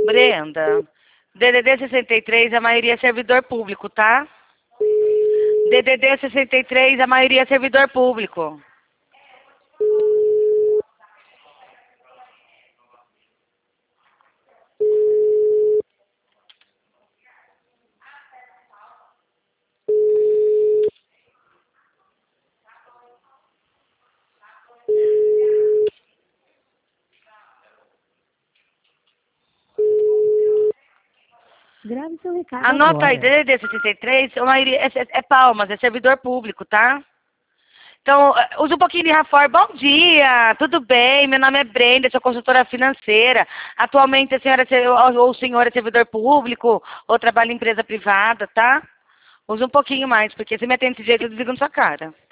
Brenda, DDD 63, a maioria é servidor público, tá? DDD 63, a maioria é servidor público. Grave seu recado Anota aí, agora. DDD 63, a maioria é Palmas, é servidor público, tá? Então, usa um pouquinho de Rafor. Bom dia, tudo bem? Meu nome é Brenda, sou consultora financeira. Atualmente a senhora ou o senhor é servidor público ou trabalha em empresa privada, tá? Usa um pouquinho mais, porque se me atende desse jeito, eu desligo na sua cara.